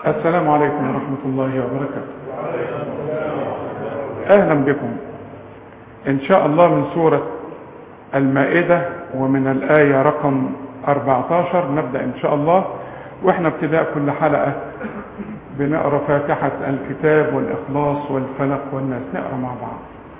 السلام عليكم ورحمة الله وبركاته. أهلا بكم إن شاء الله من سورة المائدة ومن الآية رقم 14 نبدأ إن شاء الله. وإحنا ابتداء كل حلقة بنقرأ فاتحة الكتاب والإخلاص والفلق والناس. نقرأ مع بعض.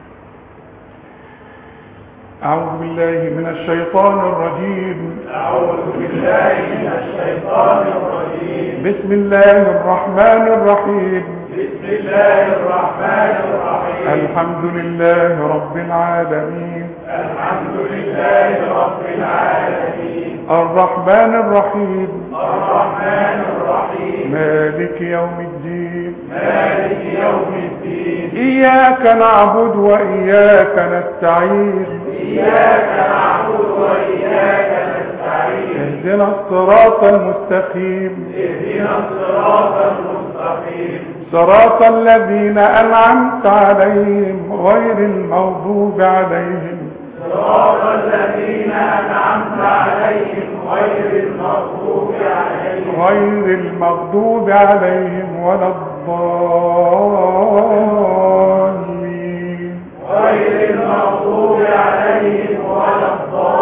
أعوذ بالله من الشيطان الرجيم. أعوذ بالله من الشيطان الرجيم. بسم الله الرحمن الرحيم. بسم الله الرحمن الرحيم. الحمد لله رب العالمين. الحمد لله رب العالمين. الرحمن الرحيم. الرحمن الرحيم. مالك يوم الدين. مالك يوم الدين. إياك نعبد وإياك نستعين. إياك نعبد وإياك نستعين. اهدنا الصراط المستقيم. اهدنا الصراط المستقيم. صراط الذين أنعمت عليهم غير المغضوب عليهم. صراط الذين أنعمت عليهم غير المغضوب عليهم. غير المغضوب عليهم ولا الضالين. غير المغضوب عليهم ولا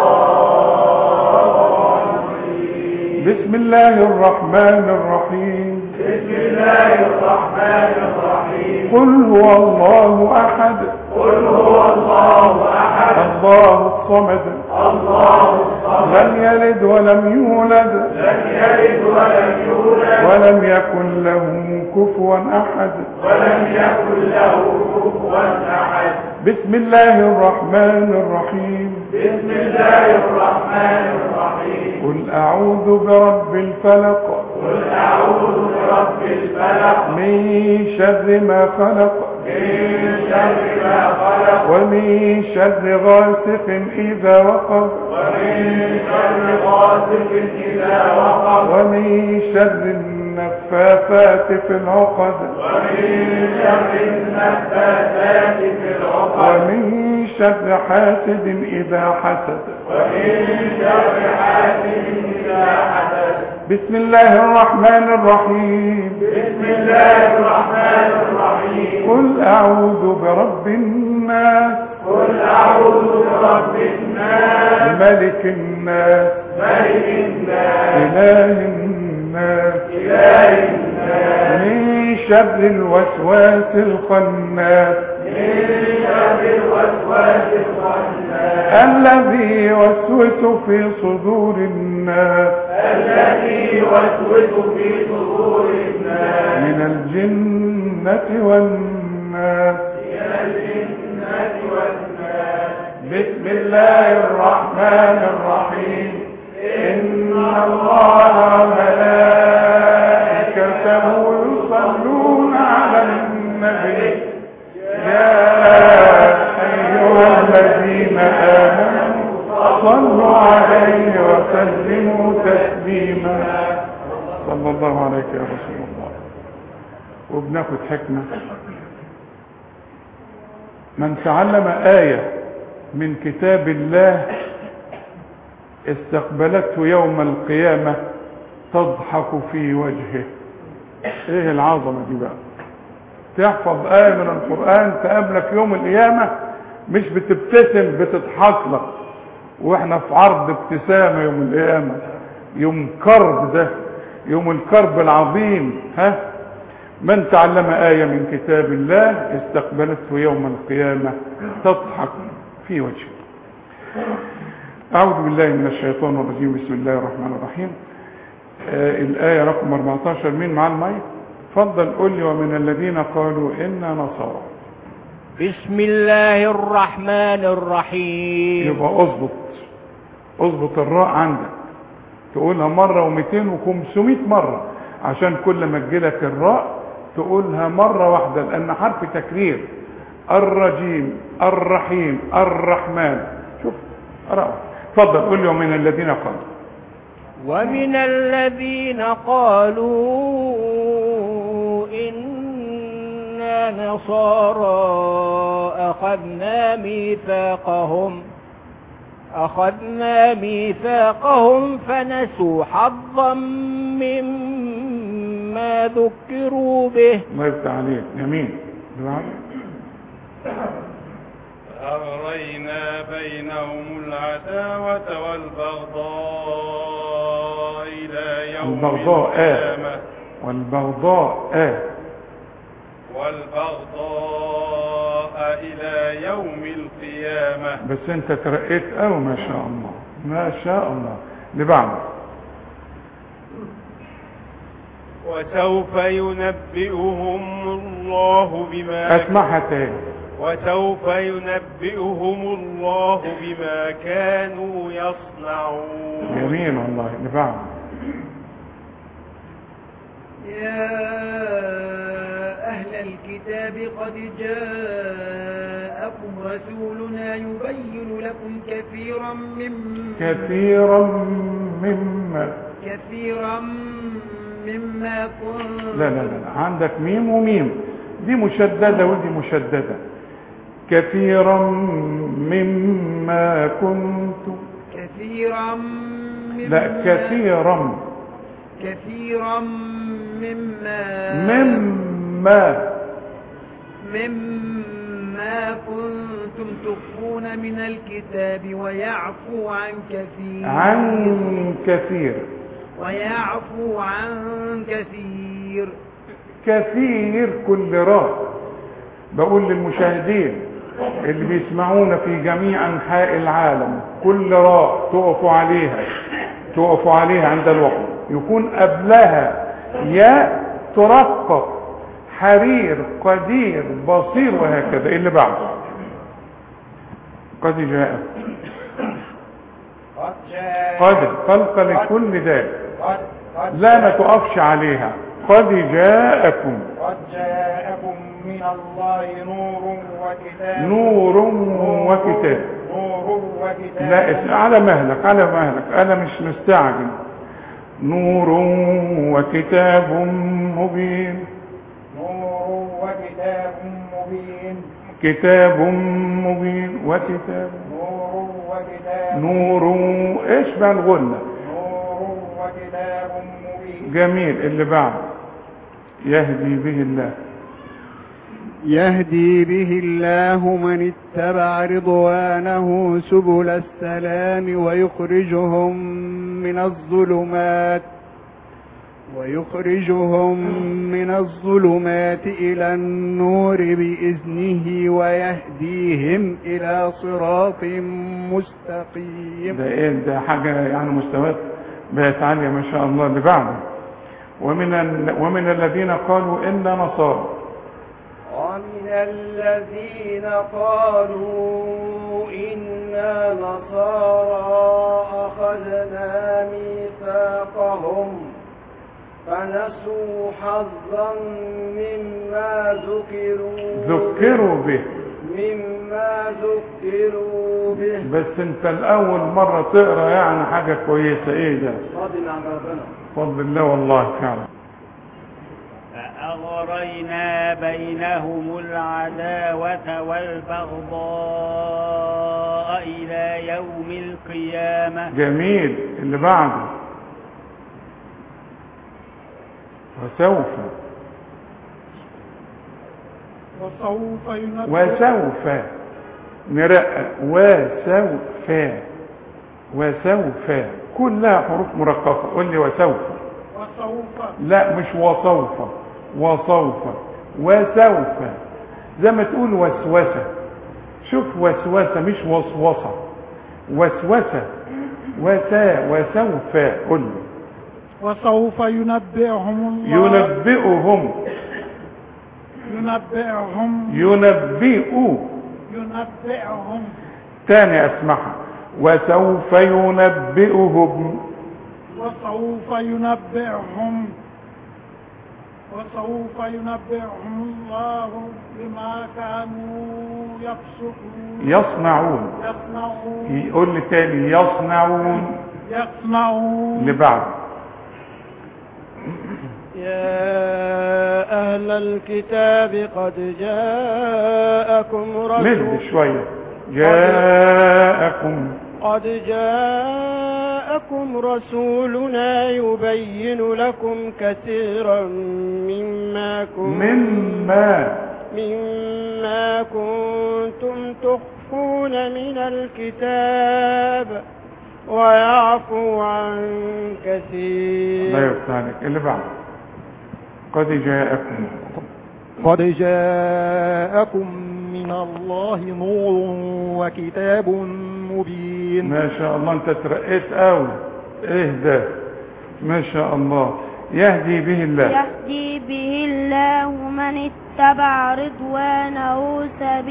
الضالين. بسم الله الرحمن الرحيم. بسم الله الرحمن الرحيم. قل هو الله أحد. قل هو الله أحد. الله الصمد. الله الصمد. لم يلد ولم يولد. لم يلد ولم يولد. ولم يكن له كفوا أحد. ولم يكن له كفوا أحد. بسم الله الرحمن الرحيم. بسم الله الرحمن الرحيم. قل أعوذ برب الفلق. قل أعوذ برب الفلق. من شر ما خلق. من شر ما خلق. ومن شر غاسق إذا وقب. ومن شر غاسق إذا وقب. ومن شر النفاثات في العقد. ومن شر النفاثات في العقد. ومن شر حاسد إذا حسد. ومن شر حاسد إذا حسد. بسم الله الرحمن الرحيم. بسم الله الرحمن الرحيم. قل أعوذ برب الناس. قل أعوذ برب الناس. ملك الناس. ملك الناس. إله الناس. إله الناس. من شر الوسواس الخناس. من شر الوسواس الخناس. الذي يوسوس في صدور الناس. الذي يوسوس في صدور الناس. من الجنة والناس. من الجنة والناس. بسم الله الرحمن الرحيم. إن الله وملائكته يصلون على النبي يا أيها الذين آمنوا صلوا عليه وسلموا تسليما. صلى الله عليك يا رسول الله. وبناخد حكمة. من تعلم آية من كتاب الله استقبلته يوم القيامة تضحك في وجهه. ايه العظمة دي بقى؟ تحفظ آية من القرآن تقابلك يوم القيامة مش بتبتسم بتضحك لك. واحنا في عرض ابتسامة يوم القيامة. يوم كرب ده يوم الكرب العظيم. من تعلم آية من كتاب الله استقبلته يوم القيامة تضحك في وجهه. أعوذ بالله من الشيطان الرجيم. بسم الله الرحمن الرحيم. الآية رقم 14. مين مع المايك؟ فضل قل لي. ومن الذين قالوا إنا نصارى. بسم الله الرحمن الرحيم. يبقى اظبط الراء عندك. تقولها مرة و200 و500 مرة عشان كل ما تجيلك الراء تقولها مرة واحدة لأن حرف تكرير. الرجيم الرحيم الرحمن. شوف راء. تفضل قل لي. ومن الذين قالوا. ومن الذين قالوا إنا نصارى أخذنا ميثاقهم فنسوا حظا مما مما ذكروا به. الله يفتح عليك. جميل. فأغرينا بينهم العداوة والبغضاء إلى يوم القيامة. والبغضاء إلى يوم القيامة. بس انت ترقيت قوي ما شاء الله، ما شاء الله. اللي بعده. وسوف ينبئهم الله بما اسمعها تاني. وسوف ينبئهم الله بما كانوا يصنعون. جميل والله. اللي بعده. يا أهل الكتاب قد جاءكم رسولنا يبين لكم كثيرا مما كنتم. لا عندك ميم وميم، دي مشددة ودي مشددة. كثيرا مما كنتم. كثيرا مما كنتم تخفون من الكتاب ويعفو عن كثير. كثير كل راء. بقول للمشاهدين اللي بيسمعونا في جميع أنحاء العالم، كل راء تقفوا عليها عند الوقت يكون قبلها يا ترقق، حرير، قدير، بصير، وهكذا. اللي بعده. قد جاء. قلقل كل ذلك. لا ما تقفش عليها. قد جاءكم من الله نور وكتاب. لا على مهلك انا مش مستعجل. نور وكتاب مبين. كتاب مبين وكتاب. نور ايش بقى الغنة؟ نور وكتاب مبين. جميل. اللي بعد. يهدي به الله من اتبع رضوانه سبل السلام ويخرجهم من الظلمات إلى النور بإذنه ويهديهم إلى صراط مستقيم. ده حاجة يعني مستويات بقت عالية ما شاء الله. اللي بعده. ومن الذين قالوا إنا نصارى. ومن الذين قالوا إنا نصارى أخذنا ميثاقهم فنسوا حظا مما ذكروا به. بس انت الأول مرة تقرأ يعني حاجة كويسة. ايه ده؟ فضل الله والله فعلا. فأغرينا بينهم العداوة والبغضاء إلى يوم القيامة. جميل. اللي بعده. وسوف نرقق. وسوف كلها حروف مرققة. قل لي وسوف. لا مش وسوف. وسوف زي ما تقول وسوسة. شوف وسوسة مش وسوسة. وسوسة وسوف. قل لي. وسوف ينبئهم تاني اسمعها. وسوف ينبئهم الله بما كانوا يصنعون. يقول لي تاني. يصنعون. اللي بعد. يا أهل الكتاب قد جاءكم مد شوية. جاءكم جاءكم رسولنا يبين لكم كثيرا مما كنتم تخفون من الكتاب ويعفو عن كثير. لا يفتحلك اللي بعد. قد جاءكم من الله نور وكتاب مبين. ما شاء الله انت ترقيت قوي. ايه ده ما شاء الله. يهدي به الله من اتبع رضوانه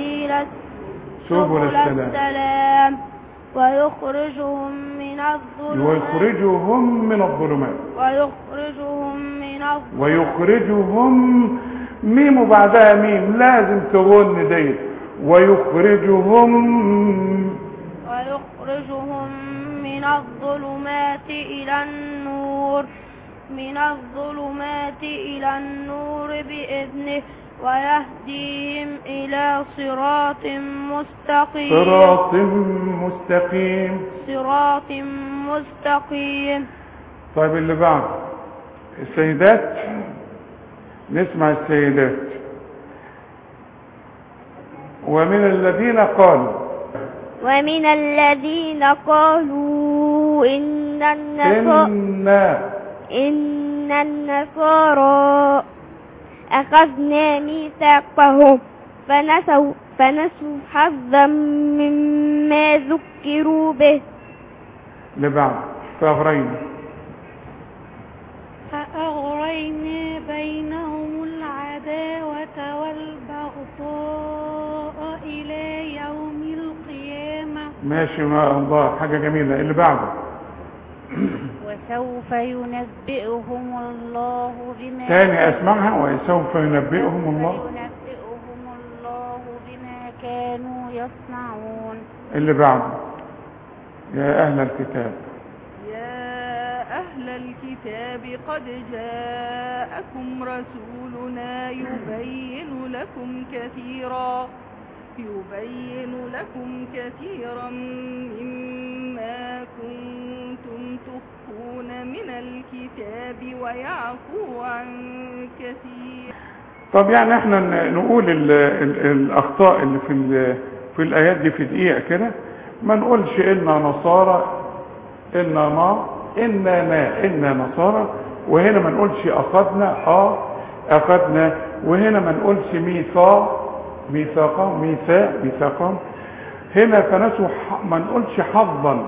سبل السلام ويخرجهم ميم وبعدها ميم لازم تغن دي. ويخرجهم من الظلمات إلى النور بإذنه ويهديهم إلى صراط مستقيم. طيب اللي بعد السيدات. نسمع السيدات. ومن الذين قالوا إن النصارى أخذنا ميثاقهم فنسوا حظا مما ذكروا به. لبعض فأغرينا بينهم العداوة والبغضاء إلى يوم القيامة. ماشي ما الله حاجة جميلة. اللي بعده. وسوف ينبئهم الله تاني اسمعها. وسوف ينبئهم الله بما كانوا يصنعون. اللي بعده. يا أهل الكتاب قد جاءكم رسولنا يبين لكم كثيرا مما كنتم تخفون من الكتاب ويعفو عن كثير. طب يعني احنا نقول الأخطاء اللي في الآيات دي في دقيقة كده. ما نقولش إنا نصارى إنا نصارى. وهنا ما نقولش أخذنا. وهنا ما نقولش ميثاقا. هنا فنسوا ما نقولش حظا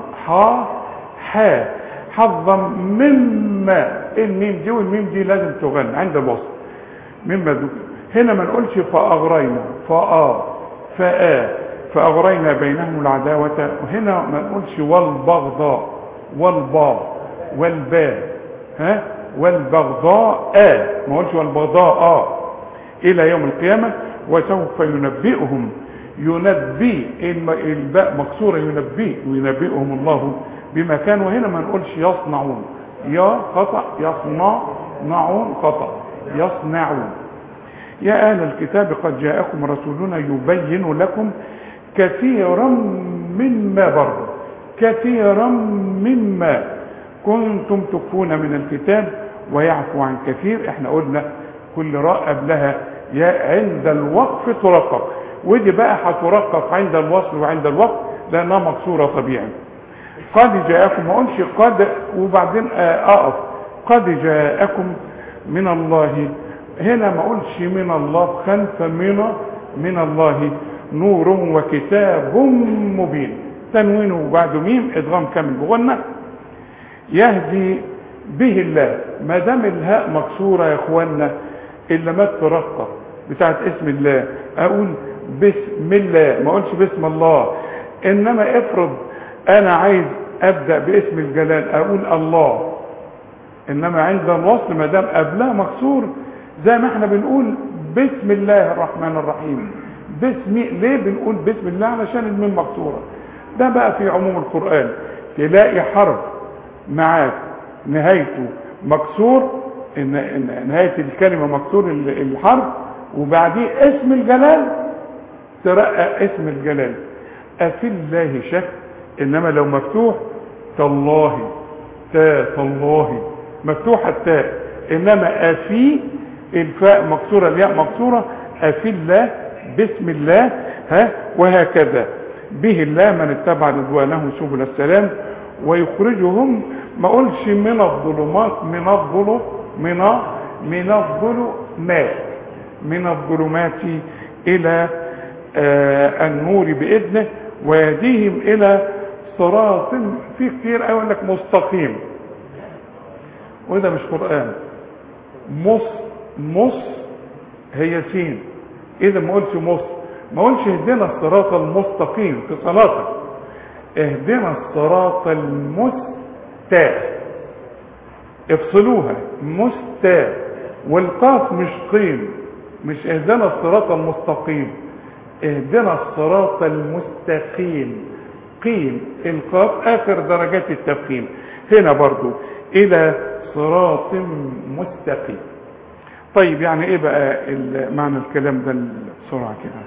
حظا مما. الميم دي والميم دي لازم تغنى عند الوصل. مما دي. هنا ما نقولش فأغرينا بينهم العداوة. وهنا ما نقولش والبغضاء والباء والبغضاء ما نقولش والبغضاء إلى يوم القيامة. وسوف ينبئهم الباء مكسورة ينبئهم الله بما كانوا. هنا ما نقولش يصنعون. يا خطأ يصنعون خطأ يصنعون. يا أهل الكتاب قد جاءكم رسولنا يبين لكم كثيرا مما كنتم تخفون من الكتاب ويعفو عن كثير. احنا قلنا كل راء قبلها يا عند الوقف ترقق. ودي بقى هترقق عند الوصل وعند الوقف لانها مكسوره طبيعي. قد جاءكم ما قلش قد وبعدين اقف. قد جاءكم من الله. هنا ما قلش من الله خلف من الله نور وكتاب مبين. تنوينه بعد ميم ادغام كامل بغنى. يهدي به الله. ما دام الهاء مكسوره يا اخوانا الا ما ترقق بتاعت اسم الله. اقول بسم الله ما اقولش بسم الله. انما افرض انا عايز ابدا باسم الجلال اقول الله. انما عند الوصل ما دام قبلها مكسور زي ما احنا بنقول بسم الله الرحمن الرحيم. ليه بنقول بسم الله؟ علشان الميم مكسوره. ده بقى في عموم القرآن تلاقي حرف معاك نهايته مكسور. نهاية الكلمة مكسور الحرف وبعديه اسم الجلال ترقى اسم الجلال. أفي الله شك. إنما لو مفتوح تالله تاء الله مفتوحة التاء، انما افي الفاء مكسورة الياء مكسورة، افي الله بسم الله وهكذا. به الله من اتبع رضوانه سبل السلام ويخرجهم، ما قولش من الظلمات، من الظلمات الى النور باذنه ويهديهم الى صراط، في كتير قوي لك مستقيم، وده مش قرآن. مص هي سين، اذا ما قلتش ما قلتش اهدنا الصراط المستقيم في صلاتك، اهدنا الصراط افصلوها مستا، والقاف مش قيم، مش اهدنا الصراط المستقيم، اهدنا الصراط المستقيم، قيم القاف اخر درجات التفخيم. هنا برضو الى صراط مستقيم. طيب يعني ايه بقى معنى الكلام ده بسرعه كده؟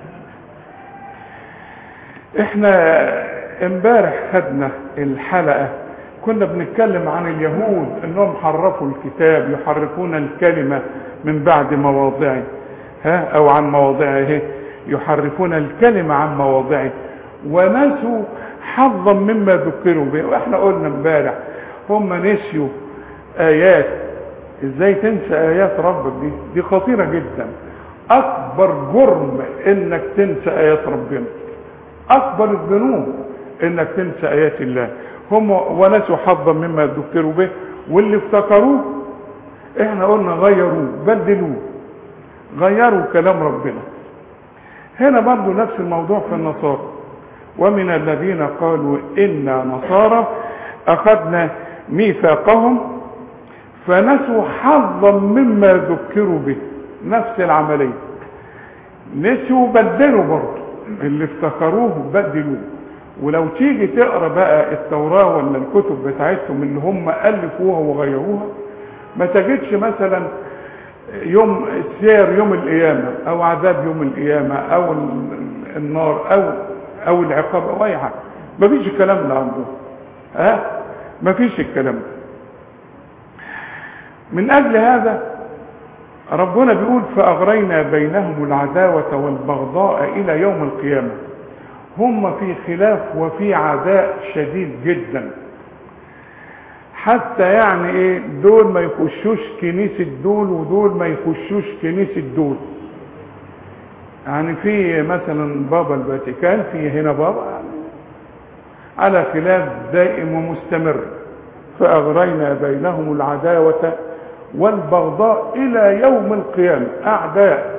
احنا امبارح خدنا الحلقه كنا بنتكلم عن اليهود انهم حرفوا الكتاب، يحرفون الكلمه من بعد مواضعه او عن مواضعه، يحرفون الكلمه عن مواضعه ونسوا حظا مما ذكروا به. واحنا قلنا امبارح هم نسيوا ايات. ازاي تنسى ايات ربك؟ دي خطيره جدا. اكبر جرم انك تنسى ايات ربنا، اكبر الذنوب انك تنسى ايات الله. هم ونسوا حظا مما ذكروا به، واللي افتكروه احنا قلنا غيروه بدلوه، غيروا كلام ربنا. هنا برضو نفس الموضوع في النصارى، ومن الذين قالوا إنا نصارى أخذنا ميثاقهم فنسوا حظا مما ذكروا به. نفس العملية، نسوا بدلوا برضو، اللي افتكروه بدلوه. ولو تيجي تقرأ بقى التوراة ولا الكتب بتاعتهم اللي هم ألفوها وغيروها، ما تجدش مثلا يوم سير يوم القيامة او عذاب يوم القيامة او النار او العقاب او اي حاجة. مفيش الكلام ده عندهم، مفيش الكلام ده. من اجل هذا ربنا بيقول فاغرينا بينهم العداوة والبغضاء الى يوم القيامة. هم في خلاف وفي عداء شديد جدا، حتى يعني ايه دول ما يخشوش كنيسة دول ودول ما يخشوش كنيسة دول. يعني في مثلا بابا الفاتيكان، في هنا بابا، على خلاف دائم ومستمر. فأغرينا بينهم العداوة والبغضاء إلى يوم القيامة. أعداء،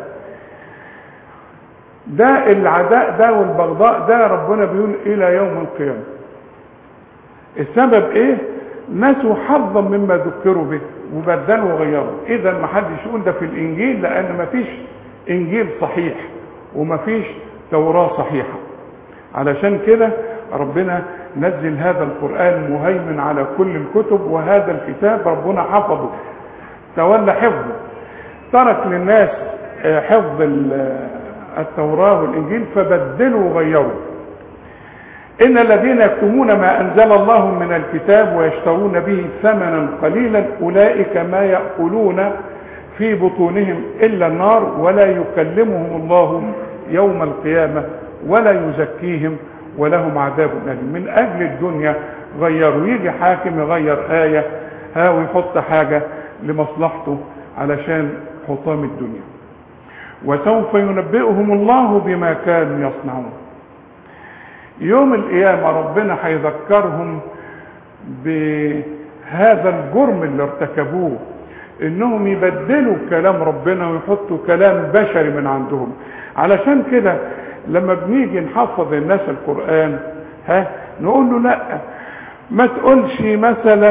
ده العداء ده والبغضاء ده ربنا بيقول إلى يوم القيامة. السبب إيه؟ نسوا حظا مما ذكروا به وبدلوا وغيروا. اذا ما حدش يقول ده في الانجيل، لان ما فيش انجيل صحيح وما فيش توراة صحيحة. علشان كده ربنا نزل هذا القرآن مهيمن على كل الكتب، وهذا الكتاب ربنا حفظه، تولى حفظه، ترك للناس حفظ التوراة والانجيل فبدلوا وغيروا. إن الذين يكتمون ما أنزل الله من الكتاب ويشترون به ثمنا قليلا أولئك ما يأكلون في بطونهم إلا النار ولا يكلمهم الله يوم القيامة ولا يزكيهم ولهم عذاب أليم. من أجل الدنيا غيروا، يجي حاكم يغير آية ويحط حاجة لمصلحته علشان حطام الدنيا. وسوف ينبئهم الله بما كانوا يصنعون. يوم القيامة ربنا هيذكرهم بهذا الجرم اللي ارتكبوه، انهم يبدلوا كلام ربنا ويحطوا كلام بشري من عندهم. علشان كده لما بنيجي نحفظ الناس القرآن نقول له لا، ما تقولش مثلا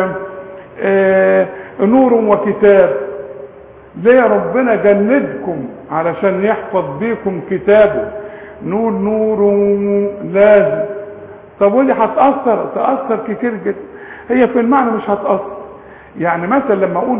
نور وكتاب. ليه ربنا جندكم علشان يحفظ بيكم كتابه؟ نور لازم. طب ودي تأثر كتير جدا. هي في المعنى مش هتأثر. يعني مثلا لما اقول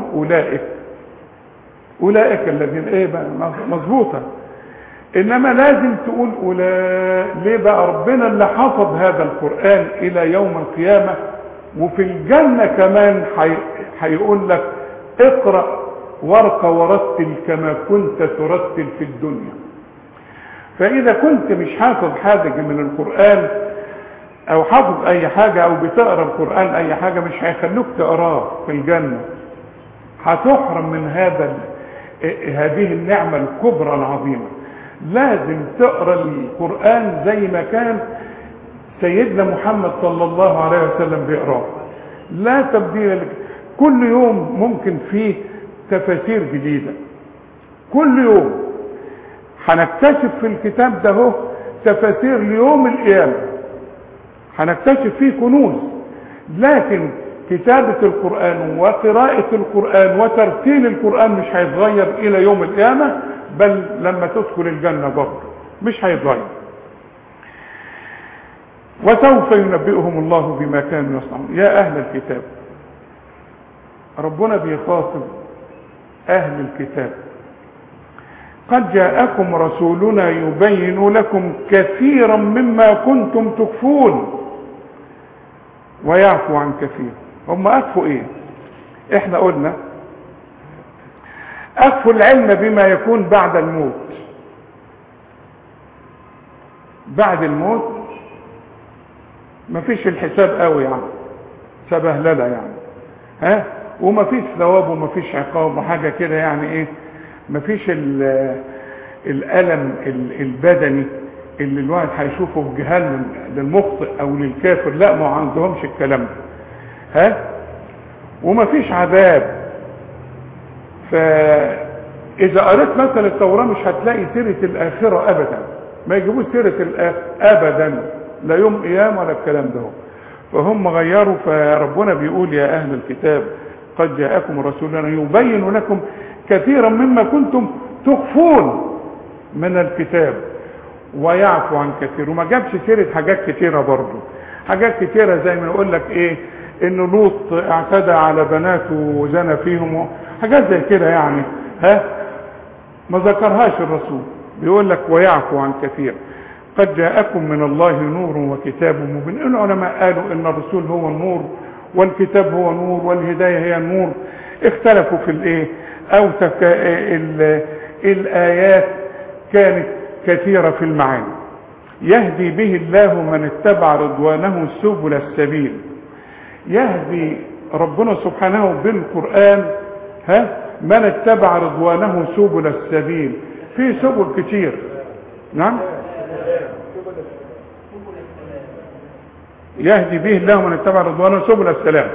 اولئك الذين ايه بقى مظبوطه، انما لازم تقول ليه بقى؟ ربنا اللي حفظ هذا القرآن الى يوم القيامة وفي الجنة كمان هيقول لك اقرأ وارق ورتل كما كنت ترتل في الدنيا. فإذا كنت مش حافظ حاجة من القرآن أو حافظ أي حاجة أو بتقرأ القرآن أي حاجة، مش هيخلوك تقراه في الجنة، هتحرم من هذه النعمة الكبرى العظيمة. لازم تقرأ القرآن زي ما كان سيدنا محمد صلى الله عليه وسلم بيقراه، لا تبديل لك. كل يوم ممكن فيه تفاسير جديدة، كل يوم هنكتشف في الكتاب ده تفاسير ليوم القيامة، هنكتشف فيه كنوز. لكن كتابة القرآن وقراءة القرآن وترتيل القرآن مش هيتغير إلى يوم القيامة، بل لما تدخل الجنة برضه مش هيتغير. وسوف ينبئهم الله بما كانوا يصنعون. يا أهل الكتاب، ربنا بيخاطب أهل الكتاب، قد جاءكم رسولنا يبين لكم كثيرا مما كنتم تخفون ويعفو عن كثير. هم أخفوا إيه؟ إحنا قلنا أخفوا العلم بما يكون بعد الموت. بعد الموت مفيش الحساب قوي يعني، سبهلله يعني، ومفيش ثواب ومفيش عقاب وحاجة كده يعني ايه، مفيش الألم البدني اللي الواحد هيشوفه في جهنم للمخطئ او للكافر، لا، ما عندهمش الكلام ده، ومفيش عذاب. فإذا قريت مثلا التوراة مش هتلاقي سيرة الآخرة أبدا، ما يجيبوش سيرة أبدا، لا يوم قيام ولا الكلام ده. فهم غيروا. فربنا بيقول يا أهل الكتاب قد جاءكم رسولنا يبين لكم كثيرا مما كنتم تخفون من الكتاب ويعفو عن كثير. وما جابش سيرة حاجات كثيرة برضو، حاجات كثيرة زي ما نقول لك ايه، ان لوط اعتدى على بناته وزنى فيهم، حاجات زي كده يعني، ما ذكرهاش الرسول. بيقول لك ويعفو عن كثير. قد جاءكم من الله نور وكتاب مبين. العلماء قالوا ان الرسول هو النور والكتاب هو نور والهداية هي النور. اختلفوا في الايه، او الايات كانت كثيرة في المعاني. يهدي به الله من اتبع رضوانه سبل السبيل. يهدي ربنا سبحانه بالقرآن من اتبع رضوانه سبل السبيل. في سبل كتير، نعم، يهدي به الله من اتبع رضوانه سبل السلام.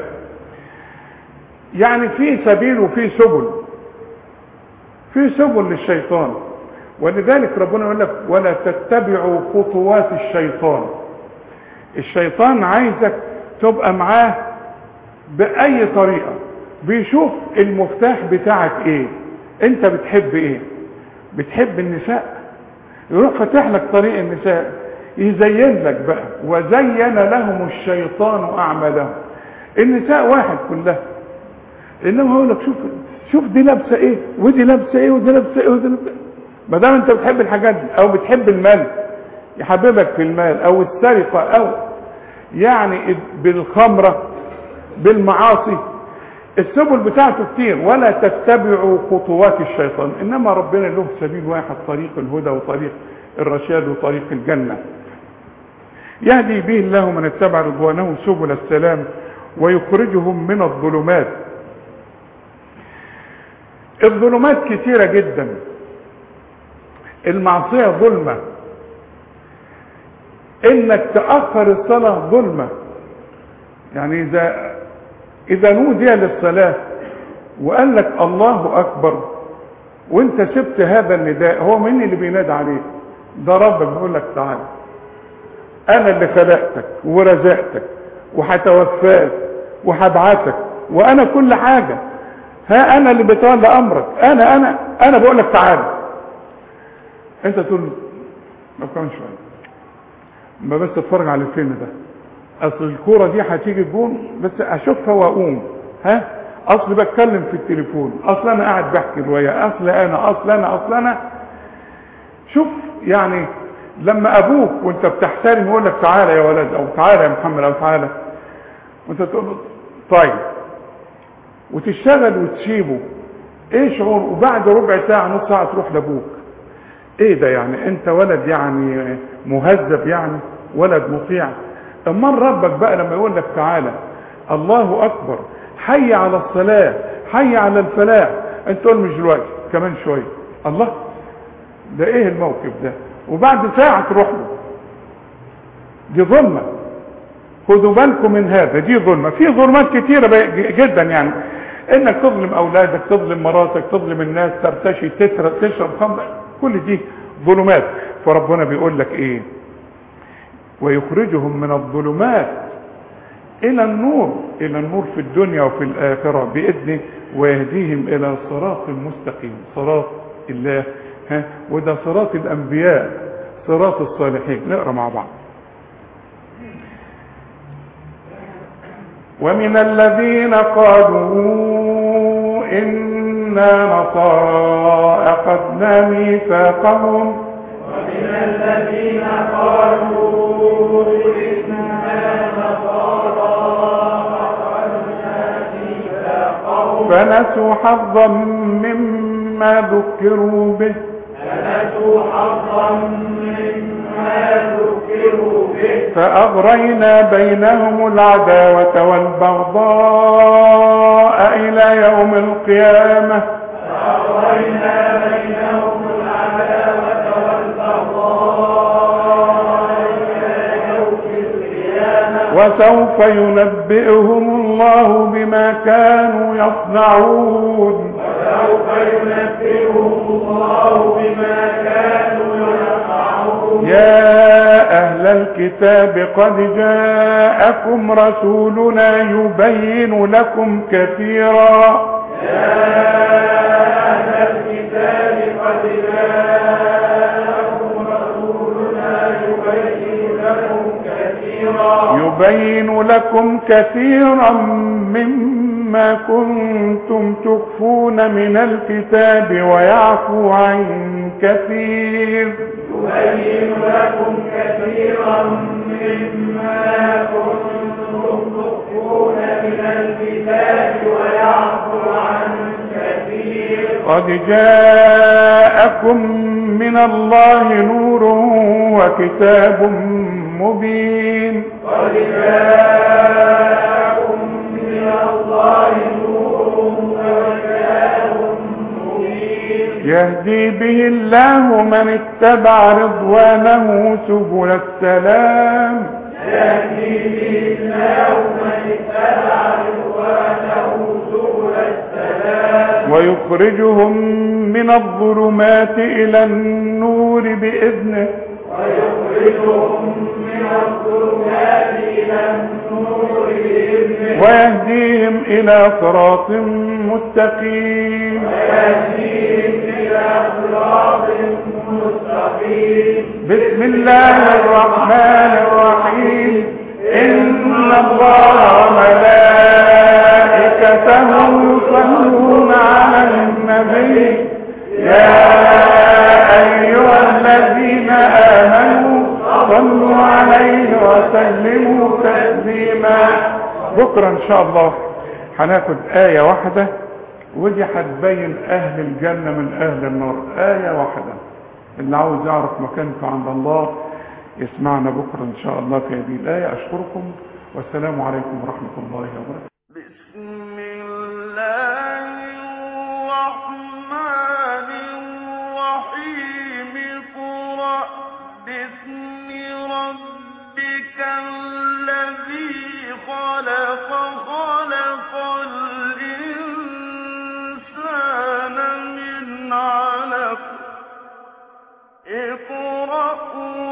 يعني في سبيل وفي سبل، في سبل للشيطان. ولذلك ربنا يقول لك ولا تتبعوا خطوات الشيطان. الشيطان عايزك تبقى معاه بأي طريقة، بيشوف المفتاح بتاعك ايه، انت بتحب ايه، بتحب النساء، يروح فتح لك طريق النساء، يزين لك بقى. وزين لهم الشيطان اعمالهم. النساء واحد كلها، انما هقول لك شوف دي لابسه ايه ودي لابسه ايه ودي لابسه ايه ودي لابسه. ما دام انت بتحب الحاجات دي او بتحب المال يحببك في المال، او السرقه، او يعني بالخمره، بالمعاصي، السبل بتاعته كتير. ولا تتبعوا خطوات الشيطان، انما ربنا له سبيل واحد، طريق الهدى وطريق الرشاد وطريق الجنه. يهدي به الله من اتبع رضوانه سبل السلام ويخرجهم من الظلمات. الظلمات كثيرة جدا. المعصية ظلمة، انك تأخر الصلاة ظلمة. يعني اذا نودي للصلاة وقال لك الله اكبر وانت سبت هذا النداء، هو مين اللي بينادي عليك؟ ده ربك بيقول لك تعالى، انا اللي خلقتك ورزقتك وهتوفاك وهبعثك وانا كل حاجة، انا اللي بتولى امرك، انا بقول لك تعالى. انت تقول ما كانش ما بس اتفرج على الفيلم ده، اصل الكوره دي هتيجي جون بس اشوفها واقوم، اصل بتكلم في التليفون، اصل انا قاعد بحكي روايه، اصل انا شوف. يعني لما ابوك وانت بتحترم يقول لك تعالى يا ولد، او تعالى يا محمد، او تعالى، وانت تقول له طيب وتشتغل وتسيبه، ايه شعور؟ وبعد ربع ساعة نص ساعة تروح لابوك، ايه ده يعني؟ انت ولد يعني مهذب يعني، ولد مطيع. امال ربك بقى لما يقول لك تعالى الله اكبر، حي على الصلاة، حي على الفلاح، انت تقول مش دلوقتي، كمان شوية. الله، ده ايه الموقف ده؟ وبعد ساعة تروح له. دي ظلمة، خدوا بالكم من هذا، دي ظلمة. في ظلمات كتيرة جدا يعني، انك تظلم اولادك، تظلم مراتك، تظلم الناس، ترتشي، تشرب خمر، كل دي ظلمات. فربنا بيقول لك ايه؟ ويخرجهم من الظلمات الى النور، الى النور في الدنيا وفي الاخرة باذنه، ويهديهم الى صراط مستقيم. صراط الله، وده صراط الانبياء، صراط الصالحين. نقرأ مع بعض. ومن الذين قالوا إنا نصارى أخذنا ميثاقهم، ومن الذين قالوا إنا نصارى أخذنا ميثاقهم فنسوا حظا مما ذكروا به، فأغرينا بينهم العداوة والبغضاء إلى يوم القيامة، وسوف ينبئهم الله بما كانوا يصنعون. يا أهل الكتاب قد جاءكم رسولنا يبين لكم كثيرا، يبين لكم كثيرا مما كنتم تخفون من الكتاب ويعفو عن كثير. يبين لكم كثيرا مما كنتم تخفون من الكتاب ويعفو عن كثير. قد جاءكم من الله نور وكتاب مبين. قد جاءكم من الله نور وكتاب مبين. يهدي به الله من اتبع رضوانه سبل السلام. يهدي به الله من اتبع رضوانه سبل السلام. ويخرجهم من الظلمات إلى النور بإذنه. ويهديهم إلى صراط مستقيم. بسم الله الرحمن الرحيم. إن الله وملائكته يصلون على النبي يا أيها الذين آمنوا صلوا عليه وسلموا تسليما. بكرة إن شاء الله هناخد آية واحدة، ودي هتبين أهل الجنة من أهل النار. آية واحدة. اللي عاوز يعرف مكانته عند الله يسمعنا بكرة إن شاء الله في هذه الآية. أشكركم والسلام عليكم ورحمة الله وبركاته. بسم الله الرحمن الرحيم. اقرأ باسم ربك الذي خلق الإنسان من علق. اقرأ